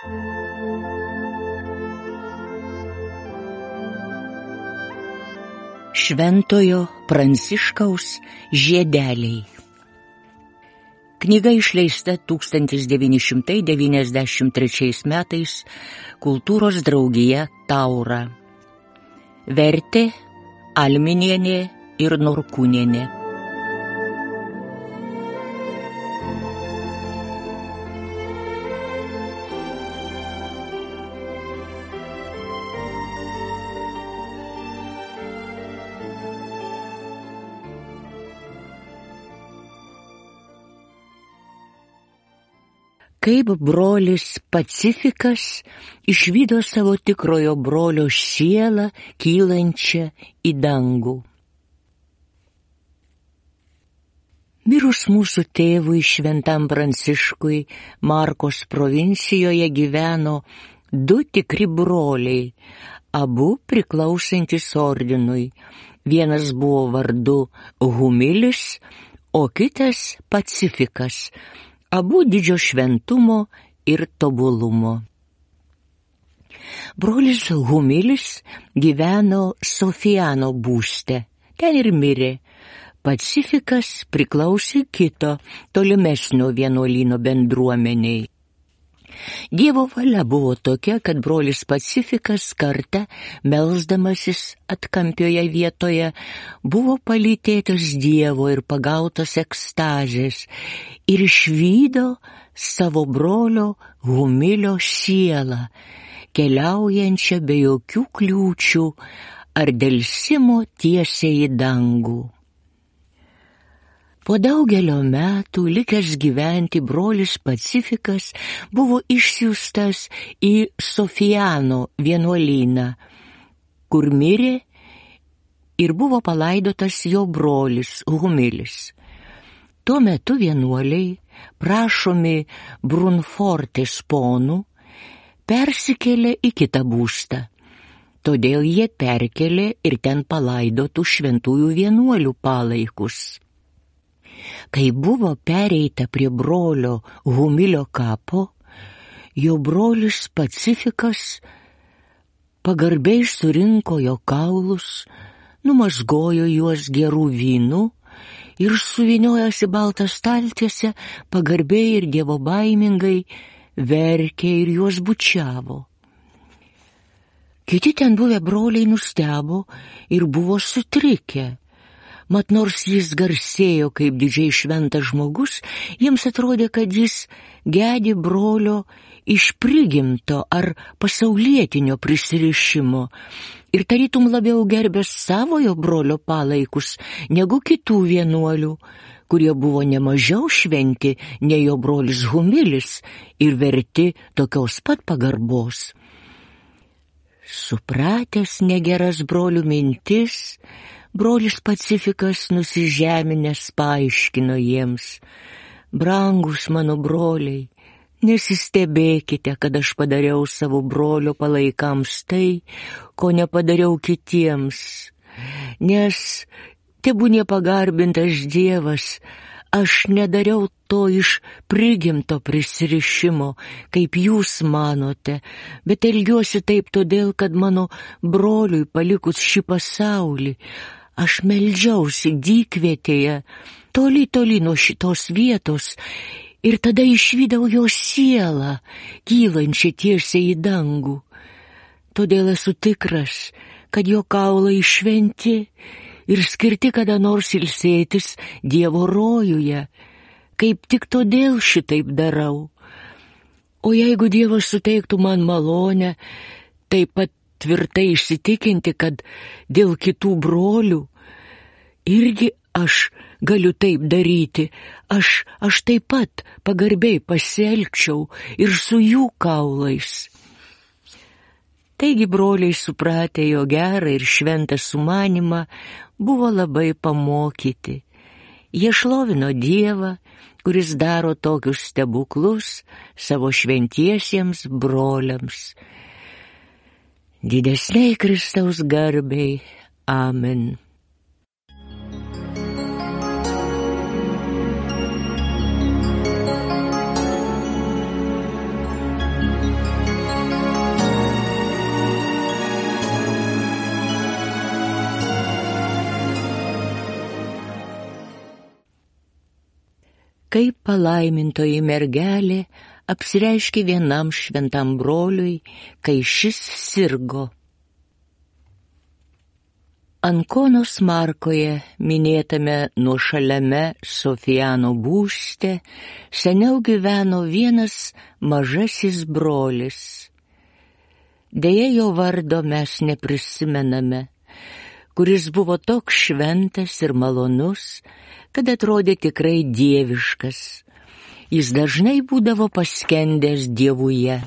Šventojo Pranciškaus žiedeliai. Knyga išleista 1993 metais Kultūros draugija Taura. Vertė Alminienė ir Norkūnienė. Kaip brolis Pacifikas išvydo savo tikrojo brolio sielą kylančią į dangų. Mirus mūsų tėvui Šventam Pranciškui Markos provincijoje gyveno 2 tikri broliai, abu priklausantis ordinui. Vienas buvo vardu Humilis, o kitas Pacifikas. Abu didžio šventumo ir tobulumo. Brolis Humilis gyveno Sofijano būste, ten ir mirė. Pacifikas priklausė kito tolimesnio vienuolyno bendruomeniai. Dievo valia buvo tokia, kad brolis Pacifikas kartą, melsdamasis atkampioje vietoje, buvo palytėtas Dievo ir pagautas ekstazės ir išvydo savo brolio Humilio sielą, keliaujančią be jokių kliūčių ar delsimo tiesiai į dangų. Po daugelio metų likęs gyventi brolis Pacifikas buvo išsiųstas į Sofijano vienuolyną, kur mirė ir buvo palaidotas jo brolis Humilis. Tuo metu vienuoliai, prašomi Brunfortės ponų, persikėlė į kitą būstą. Todėl jie perkelė ir ten palaidotų šventųjų vienuolių palaikus. Kai buvo pereita prie brolio Humilio kapo, jo brolis Pacifikas pagarbiai surinko jo kaulus, numazgojo juos gerų vynų ir suvyniojęs į baltą staltiesę pagarbiai ir dievobaimingai verkė ir juos bučiavo. Kiti ten buvę broliai nustebo ir buvo sutrikę. Mat nors jis garsėjo kaip didžiai šventas žmogus, jiems atrodė, kad jis gedi brolio iš prigimto ar pasaulietinio prisirišimo ir tarytum labiau gerbė savojo brolio palaikus negu kitų vienuolių, kurie buvo nemažiau šventi nei jo brolis Humilis ir verti tokios pat pagarbos. Supratęs negeras brolių mintis, brolis Pacifikas nusižeminęs paaiškino jiems: brangus mano broliai, nesistebėkite, kad aš padariau savo brolio palaikams tai, ko nepadariau kitiems, nes tebūnie pagarbintas Dievas, aš nedariau to iš prigimto prisirišimo, kaip jūs manote, bet elgiuosi taip todėl, kad mano broliui palikus šį pasaulį, aš meldžiausi dykvietėje, toli nuo šitos vietos, ir tada išvydau jo sielą, kylančią tiesiai į dangų. Todėl esu tikras, kad jo kaulai šventi ir skirti kada nors ilsėtis Dievo rojuje. Kaip tik todėl šitaip darau. O jeigu Dievas suteiktų man malonę, taip pat tvirtai įsitikinti, kad dėl kitų brolių irgi aš galiu taip daryti, aš taip pat pagarbiai pasielgčiau ir su jų kaulais. Taigi broliai, supratę jo gerą ir šventą sumanimą, buvo labai pamokyti. Jie šlovino Dievą, kuris daro tokius stebuklus savo šventiesiems broliams. Didesniai Kristaus garbei. Amen. kaip palaimintoji mergelė apsireiškė vienam šventam broliui, kai šis sirgo. Ankonos Markoje, minėtame nuošaliame Sofijano būste, seniau gyveno vienas mažasis brolis. Deja, jo vardo mes neprisimename, kuris buvo toks šventas ir malonus, kad atrodė tikrai dieviškas. Jis dažnai būdavo paskendęs Dievuje.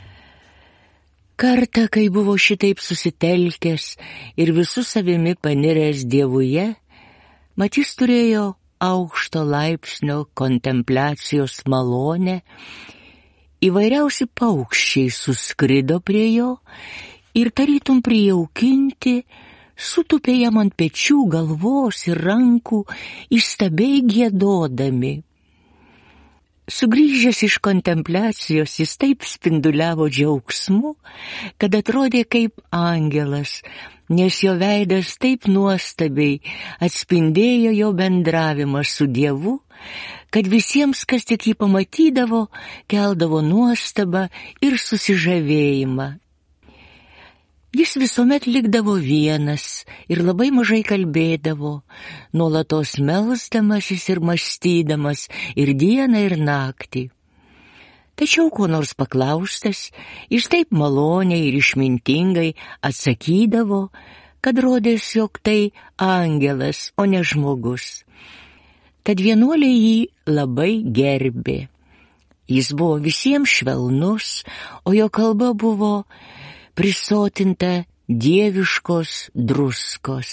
Kartą, kai buvo šitaip susitelkęs ir visų savimi paniręs Dievuje, mat jis turėjo aukšto laipsnio kontempliacijos malonę, įvairiausi paukščiai suskrido prie jo ir tarytum prijaukinti, sutupė jam ant pečių, galvos ir rankų, įstabiai giedodami. Sugrįžęs iš kontempliacijos, jis taip spinduliavo džiaugsmu, kad atrodė kaip angelas, nes jo veidas taip nuostabiai atspindėjo jo bendravimą su Dievu, kad visiems, kas tik jį pamatydavo, keldavo nuostabą ir susižavėjimą. Jis visuomet likdavo vienas ir labai mažai kalbėdavo, nuolatos melsdamasis ir mąstydamas ir dieną ir naktį. Tačiau ko nors paklaustas, jis taip maloniai ir išmintingai atsakydavo, kad rodės, jog tai angelas, o ne žmogus. Tad vienuoliai jį labai gerbė. Jis buvo visiems švelnus, o jo kalba buvo prisotinta dieviškos druskos.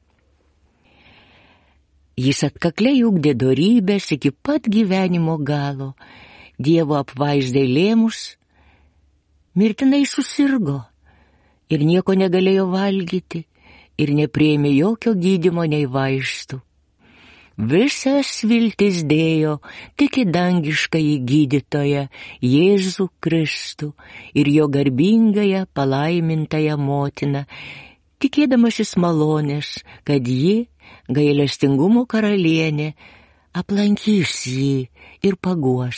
Jis atkakliai ugdė dorybės iki pat gyvenimo galo. Dievo apvaizdai lėmus, mirtinai susirgo ir nieko negalėjo valgyti ir nepriėmė jokio gydymo nei vaistų. Visas viltis dėjo tik į dangiškąjį gydytoją Jėzų Kristų ir jo garbingąją palaimintąją motiną, tikėdamasis malonės, kad ji, gailestingumo karalienė, aplankys jį ir paguos.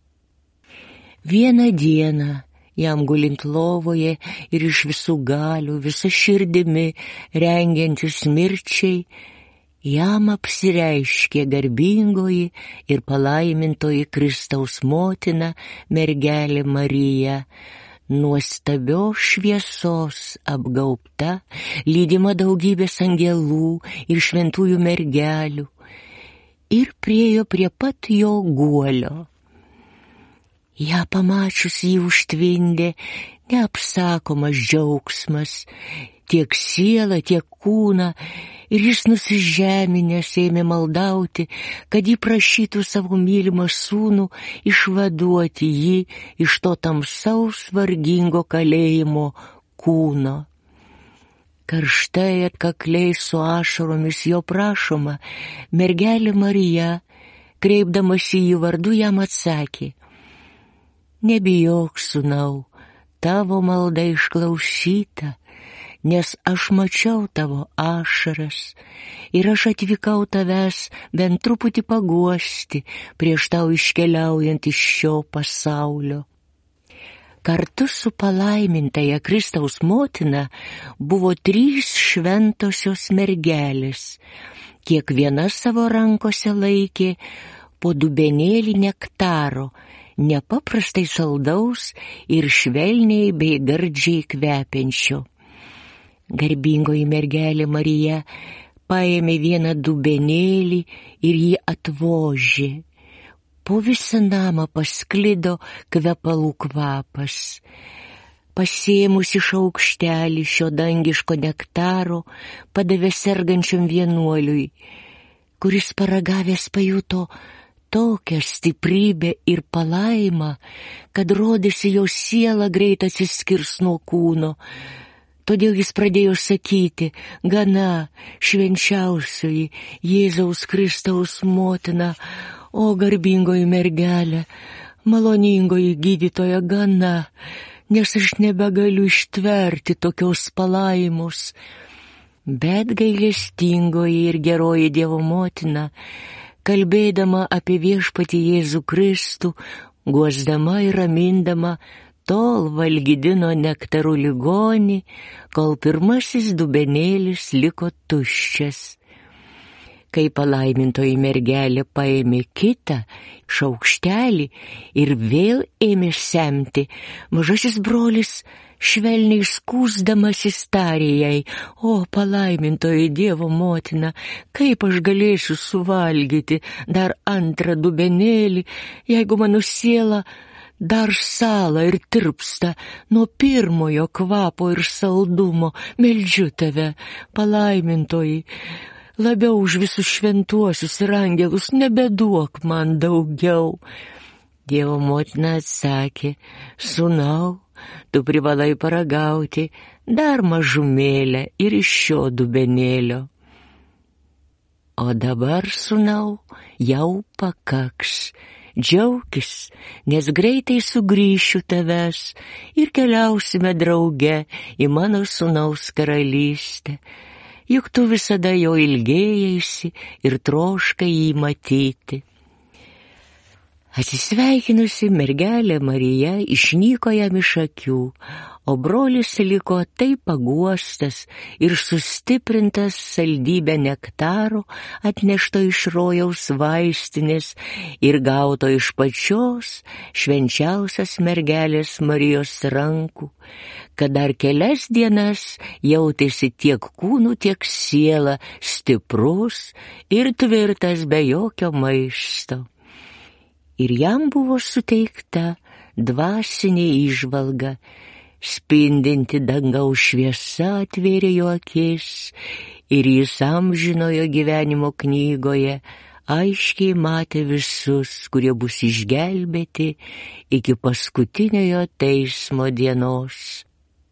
Vieną dieną, jam gulint lovoje ir iš visų galių, visa širdimi rengiantis mirčiai, jam apsireiškė garbingoji ir palaimintoji Kristaus motina mergelė Marija, nuostabios šviesos apgaubta, lydima daugybės angelų ir šventųjų mergelių, ir priėjo prie pat jo guolio. Ja pamačius jį užtvindė neapsakomas džiaugsmas, tiek sielą, tiek kūną, ir jis nusižeminęs ėmė maldauti, kad jį prašytų savo mylimą sūnų išvaduoti jį iš to tamsaus vargingo kalėjimo kūno. Karštai atkakliai su ašaromis jo prašoma, mergelė Marija, kreipdamasi į jį vardu, jam atsakė: nebijok, sūnau, tavo malda išklausyta, nes aš mačiau tavo ašaras ir aš atvykau tavęs bent truputį paguosti prieš tau iškeliaujant iš šio pasaulio. Kartu su palaimintaja Kristaus motina buvo 3 šventosios mergelės. Kiekviena savo rankose laikė po dubenėlį nektaro, nepaprastai saldaus ir švelniai bei gardžiai kvepiančio. Garbingoji mergelė Marija paėmė vieną dubenėlį ir jį atvožė. Po visą namą pasklido kvepalų kvapas. Pasėmusi šaukštelį šio dangiško nektaro, padavė sergančiam vienuoliui, kuris paragavęs pajuto tokią stiprybę ir palaimą, kad rodėsi jo siela greit atsiskirs nuo kūno. Todėl jis pradėjo sakyti: gana, švenčiausioji Jėzaus Kristaus motina, o garbingoji mergelė, maloningoji gydytoja, gana, nes aš nebegaliu ištverti tokios palaimos. Bet gailestingoji ir geroji Dievo motina kalbėdama apie viešpatį Jėzų Kristų, guosdama ir ramindama, tol valgydino nektaru ligonį, kol pirmasis dubenėlis liko tuščias. Kai palaimintoji mergelė paėmė kitą šaukštelį ir vėl ėmė semti, mažasis brolis švelniai skųsdamasis tarė jai: o palaimintoji Dievo motina, kaip aš galėsiu suvalgyti dar antrą dubenėlį, jeigu mano siela dar sąla ir tirpsta nuo pirmojo kvapo ir saldumo. Meldžiu tave, palaimintoji, labiau už visus šventuosius ir angelus nebeduok man daugiau. Dievo motina atsakė: sūnau, tu privalai paragauti dar mažumėlę ir iš šio dubenėlio. O dabar, sūnau, jau pakaks. Džiaukis, nes greitai sugrįšiu tavęs ir keliausime drauge į mano sūnaus karalystę. Juk tu visada jo ilgėjaisi ir troškai jį matyti. Atsisveikinusi mergelė Marija išnyko jam iš akių, o brolis liko taip paguostas ir sustiprintas saldybę nektaro atnešto iš rojaus vaistinės ir gauto iš pačios švenčiausios mergelės Marijos rankų, kad dar kelias dienas jautėsi tiek kūnu, tiek siela stiprus ir tvirtas be jokio maišto. Ir jam buvo suteikta dvasinė įžvalga, spindinti dangaus šviesa atvėrė jo akis, ir jis amžinojo gyvenimo knygoje aiškiai matė visus, kurie bus išgelbėti iki paskutiniojo teismo dienos.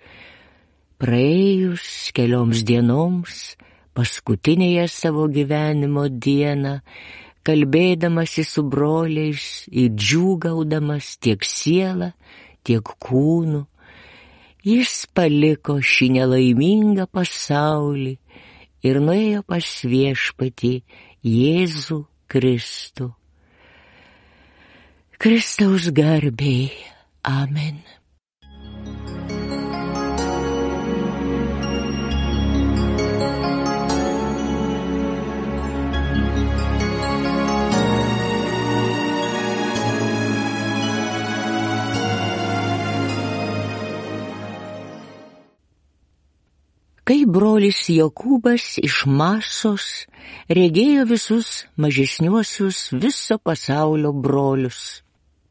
Praėjus kelioms dienoms, paskutinėje savo gyvenimo dieną, kalbėdamasi su broliais ir džiūgaudamas tiek sielą, tiek kūnu, jis paliko šį nelaimingą pasaulį ir nuėjo pas viešpatį Jėzų Kristų. Kristaus garbei. Amen. Kai brolis Jokūbas iš Masos regėjo visus mažesniuosius viso pasaulio brolius.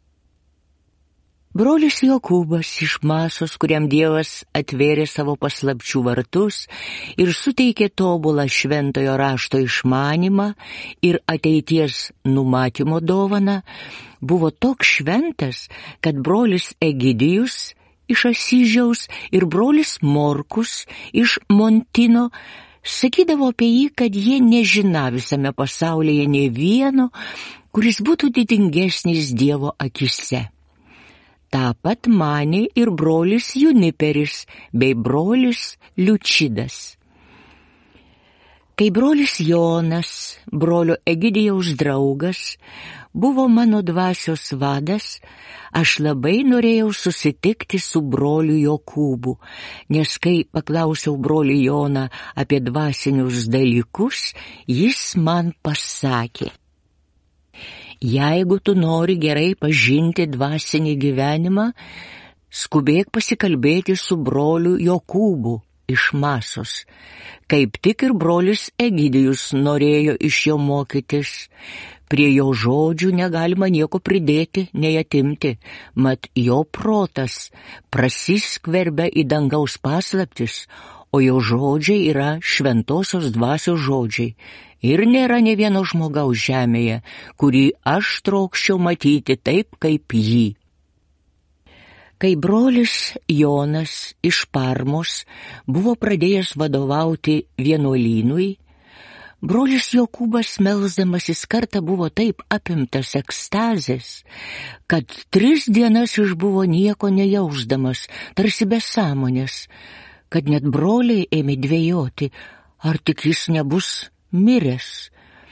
Brolis Jokūbas iš Masos, kuriam Dievas atvėrė savo paslapčių vartus ir suteikė tobulą šventojo rašto išmanymą ir ateities numatymo dovaną, buvo toks šventas, kad brolis Egidijus iš Asyžiaus ir brolis Morkus iš Montino sakydavo apie jį, kad jie nežina visame pasaulyje nė vieno, kuris būtų didingesnis Dievo akise. Ta pat manė ir brolis Juniperis bei brolis Liučidas. Kai brolis Jonas, brolio Egidijaus draugas, buvo mano dvasios vadas, aš labai norėjau susitikti su broliu Jokūbu, nes kai paklausiau brolį Joną apie dvasinius dalykus, jis man pasakė: jeigu tu nori gerai pažinti dvasinį gyvenimą, skubėk pasikalbėti su broliu Jokūbu iš Masos. Kaip tik ir brolis Egidijus norėjo iš jo mokytis. Prie jo žodžių negalima nieko pridėti, nei atimti, mat jo protas prasiskverbia į dangaus paslaptis, o jo žodžiai yra šventosios dvasios žodžiai. Ir nėra nė vieno žmogaus žemėje, kurį aš trokščiau matyti taip kaip jį. Kai brolis Jonas iš Parmos buvo pradėjęs vadovauti vienuolynui, brolis Jokūbas melsdamasis kartą buvo taip apimtas ekstazės, kad 3 dienas išbuvo nieko nejausdamas, tarsi be sąmonės, kad net broliai ėmė dvejoti, ar tik jis nebus miręs.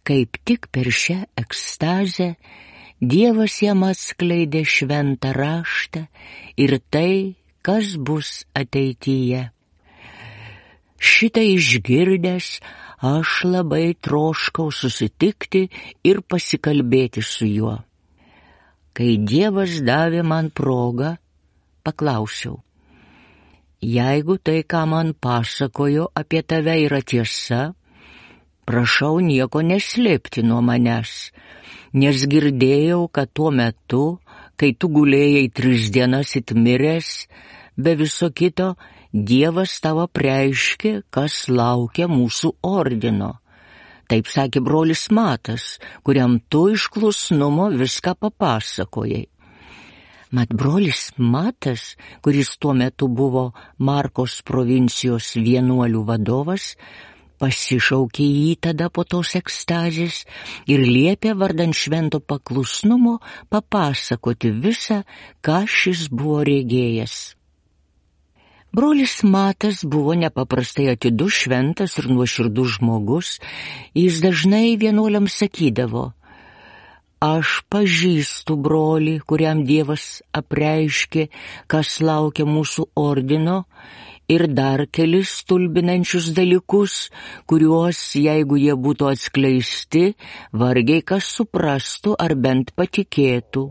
kaip tik per šią ekstazę Dievas jam atskleidė šventą raštą ir tai, kas bus ateityje. Šitą išgirdęs, aš labai troškau susitikti ir pasikalbėti su juo. Kai Dievas davė man progą, paklausiau: jeigu tai, ką man pasakojo apie tave, yra tiesa, prašau nieko neslėpti nuo manęs, nes girdėjau, kad tuo metu, kai tu gulėjai 3 dienas it miręs, be viso kito, Dievas tau apreiškė, kas laukia mūsų ordino. Taip sakė brolis Matas, kuriam tu iš klusnumo viską papasakojai. Mat brolis Matas, kuris tuo metu buvo Markos provincijos vienuolių vadovas, pasišaukė jį tada po tos ekstazės ir liepė vardan švento paklusnumo papasakoti visą, ką šis buvo regėjęs. Brolis Matas buvo nepaprastai atidus, šventas ir nuoširdus žmogus. Jis dažnai vienuoliams sakydavo: aš pažįstu brolį, kuriam Dievas apreiškė, kas laukia mūsų ordino, ir dar kelis stulbinančius dalykus, kuriuos, jeigu jie būtų atskleisti, vargiai kas suprastų ar bent patikėtų.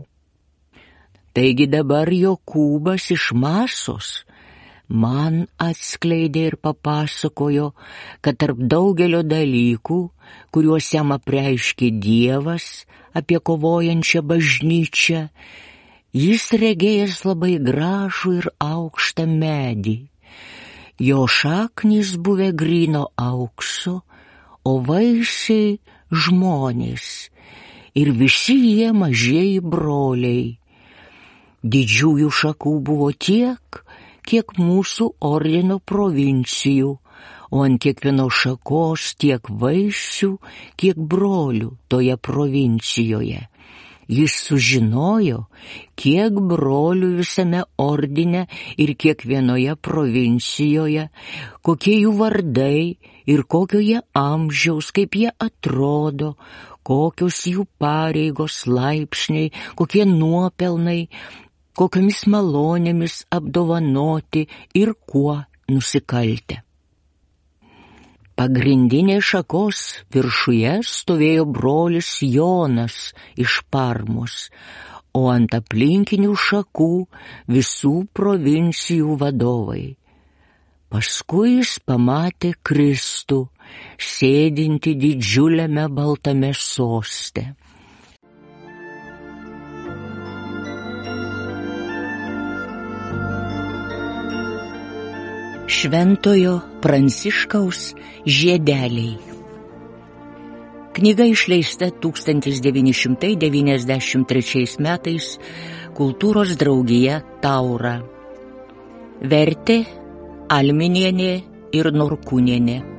Taigi dabar Jokūbas iš Masos man atskleidė ir papasakojo, kad tarp daugelio dalykų, kuriuos jam apreiškė Dievas apie kovojančią bažnyčią, jis regėjęs labai gražų ir aukštą medį. Jo šaknys buvę gryno aukso, o vaisiai žmonės, ir visi jie mažieji broliai. Didžiųjų šakų buvo tiek, kiek mūsų ordino provincijų, o ant kiekvienos šakos tiek vaisių, kiek brolių toje provincijoje. Jis sužinojo, kiek brolių visame ordine ir kiekvienoje provincijoje, kokie jų vardai ir kokio jie amžiaus, kaip jie atrodo, kokios jų pareigos, laipsniai, kokie nuopelnai, kokiomis malonėmis apdovanoti ir kuo nusikaltę. Pagrindinės šakos viršuje stovėjo brolis Jonas iš Parmos, o ant aplinkinių šakų visų provincijų vadovai. Paskui jis pamatė Kristų, sėdintį didžiuliame baltame soste. Šventojo Pranciškaus žiedeliai. Knyga išleista 1993 metais Kultūros draugija Taura. Vertė Alminienė ir Norkūnienė.